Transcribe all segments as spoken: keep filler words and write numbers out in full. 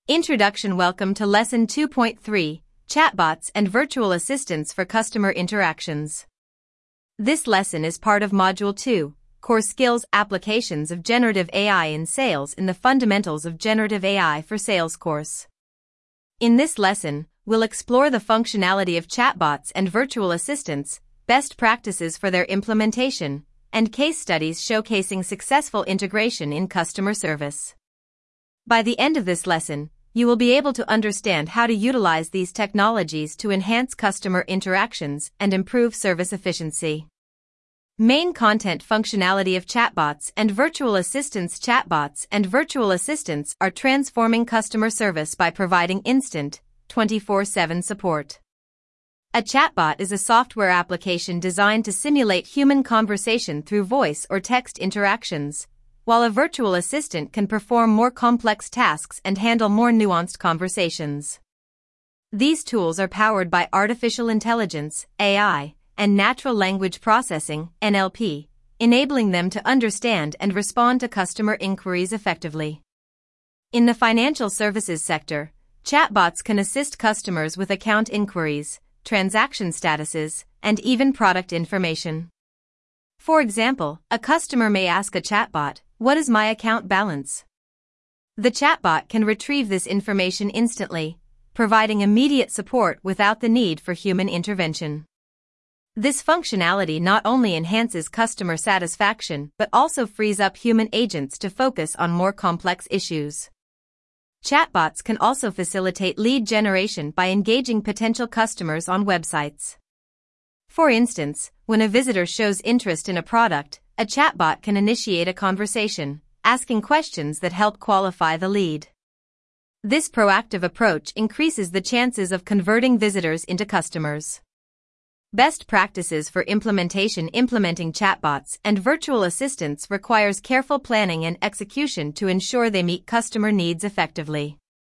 Introduction. Welcome to Lesson two point three, Chatbots and Virtual Assistants for Customer Interactions. This lesson is part of Module two, Core Skills Applications of Generative A I in Sales in the Fundamentals of Generative A I for Sales course. In this lesson, we'll explore the functionality of chatbots and virtual assistants, best practices for their implementation, and case studies showcasing successful integration in customer service. By the end of this lesson, you will be able to understand how to utilize these technologies to enhance customer interactions and improve service efficiency. Main content functionality of chatbots and virtual assistants. Chatbots and virtual assistants are transforming customer service by providing instant, twenty-four seven support. A chatbot is a software application designed to simulate human conversation through voice or text interactions, while a virtual assistant can perform more complex tasks and handle more nuanced conversations. These tools are powered by artificial intelligence, A I, and natural language processing, N L P, enabling them to understand and respond to customer inquiries effectively. In the financial services sector, chatbots can assist customers with account inquiries, transaction statuses, and even product information. For example, a customer may ask a chatbot, "What is my account balance?" The chatbot can retrieve this information instantly, providing immediate support without the need for human intervention. This functionality not only enhances customer satisfaction but also frees up human agents to focus on more complex issues. Chatbots can also facilitate lead generation by engaging potential customers on websites. For instance, when a visitor shows interest in a product, a chatbot can initiate a conversation, asking questions that help qualify the lead. This proactive approach increases the chances of converting visitors into customers. Best practices for implementation. Implementing chatbots and virtual assistants requires careful planning and execution to ensure they meet customer needs effectively.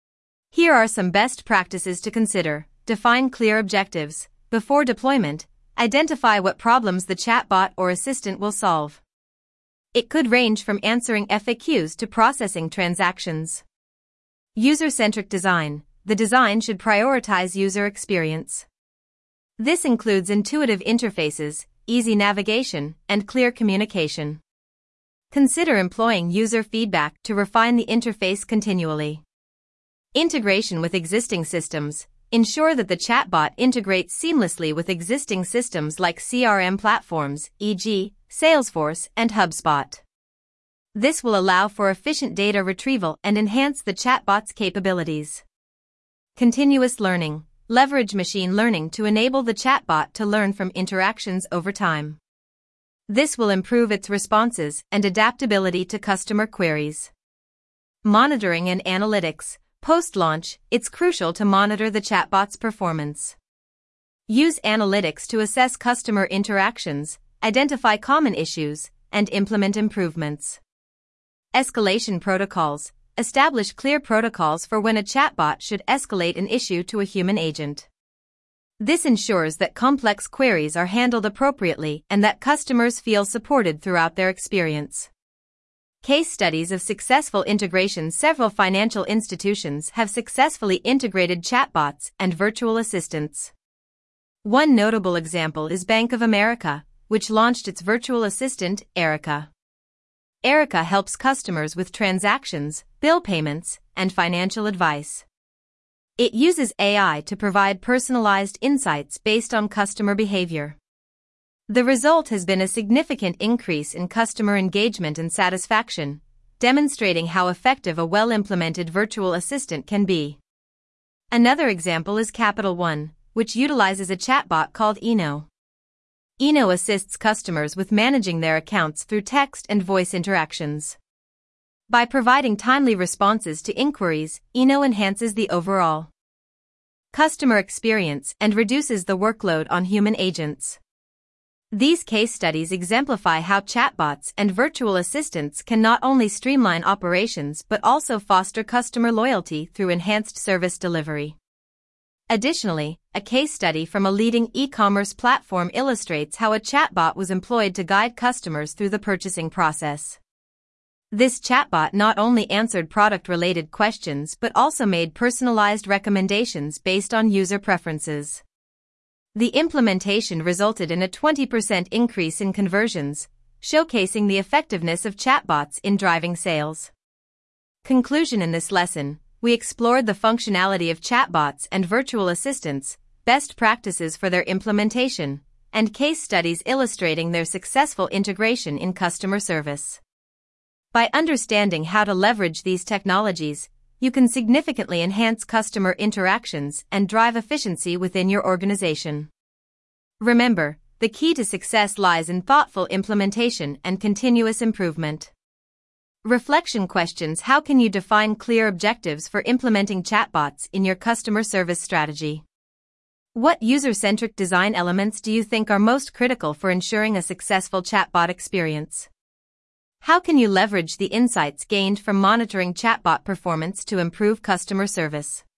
Here are some best practices to consider. Define clear objectives. Before deployment, identify what problems the chatbot or assistant will solve. It could range from answering F A Qs to processing transactions. User-centric design. The design should prioritize user experience. This includes intuitive interfaces, easy navigation, and clear communication. Consider employing user feedback to refine the interface continually. Integration with existing systems. Ensure that the chatbot integrates seamlessly with existing systems like C R M platforms, for example, Salesforce and HubSpot. This will allow for efficient data retrieval and enhance the chatbot's capabilities. Continuous learning. Leverage machine learning to enable the chatbot to learn from interactions over time. This will improve its responses and adaptability to customer queries. Monitoring and analytics. Post-launch, it's crucial to monitor the chatbot's performance. Use analytics to assess customer interactions, identify common issues, and implement improvements. Escalation protocols. Establish clear protocols for when a chatbot should escalate an issue to a human agent. This ensures that complex queries are handled appropriately and that customers feel supported throughout their experience. Case studies of successful integration. Several financial institutions have successfully integrated chatbots and virtual assistants. One notable example is Bank of America, which launched its virtual assistant, Erica. Erica helps customers with transactions, bill payments, and financial advice. It uses A I to provide personalized insights based on customer behavior. The result has been a significant increase in customer engagement and satisfaction, demonstrating how effective a well-implemented virtual assistant can be. Another example is Capital One, which utilizes a chatbot called Eno. Eno assists customers with managing their accounts through text and voice interactions. By providing timely responses to inquiries, Eno enhances the overall customer experience and reduces the workload on human agents. These case studies exemplify how chatbots and virtual assistants can not only streamline operations but also foster customer loyalty through enhanced service delivery. Additionally, a case study from a leading e-commerce platform illustrates how a chatbot was employed to guide customers through the purchasing process. This chatbot not only answered product-related questions but also made personalized recommendations based on user preferences. The implementation resulted in a twenty percent increase in conversions, showcasing the effectiveness of chatbots in driving sales. Conclusion: in this lesson, we explored the functionality of chatbots and virtual assistants, best practices for their implementation, and case studies illustrating their successful integration in customer service. By understanding how to leverage these technologies, you can significantly enhance customer interactions and drive efficiency within your organization. Remember, the key to success lies in thoughtful implementation and continuous improvement. Reflection questions: how can you define clear objectives for implementing chatbots in your customer service strategy? What user-centric design elements do you think are most critical for ensuring a successful chatbot experience? How can you leverage the insights gained from monitoring chatbot performance to improve customer service?